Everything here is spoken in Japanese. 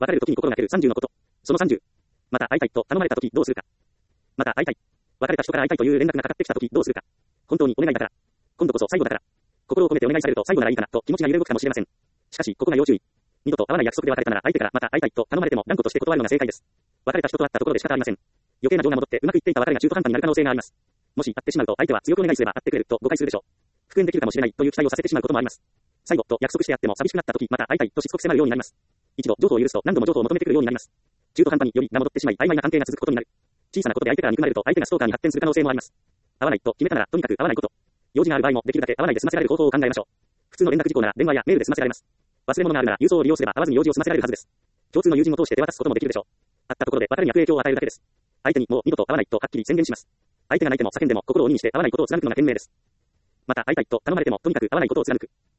別れる時に心がける30のこと。その30。また会いたいと頼まれた時どうするか。また会いたい。別れた人から会いたいという連絡がかかってきた時どうするか。本当にお願いだから。今度こそ最後だから。心を込めてお願いされると最後ならいいかなと気持ちが揺れ動くかもしれません。しかし、ここが要注意。二度と会わない約束で別れたなら相手からまた会いたいと頼まれても断固として断るのが正解です。別れた人と会ったところで仕方ありません。余計な情が戻ってうまくいっていた別れが中途半端になる可能性があります。もし会ってしまうと相手は強くお願いすれば会ってくれると誤解するでしょう。復縁できるかもしれないという期待をさせてしまうこともあります。最後と約束してやっても寂しくなった時また会いたいとしつこく迫るようになります。一度譲渡を許すと何度も譲渡を求めてくるようになります。中途半端によりが戻ってしまい曖昧な関係が続くことになる。小さなことで相手から憎まれると相手がストーカーに発展する可能性もあります。会わないと決めたならとにかく会わないこと。用事がある場合もできるだけ会わないで済ませられる方法を考えましょう。普通の連絡事項なら電話やメールで済ませられます。忘れ物があるなら郵送を利用すれば会わずに用事を済ませられるはずです。共通の友人を通して手渡すこともできるでしょう。会ったところで別れに悪影響を与えるだけです。相手にもう二度と会わないとはっきり宣言します。相手が泣いても叫んでも心を鬼にして会わないことを貫くのが賢明です。また会いたいと頼まれてもとにかく会わないことを貫く。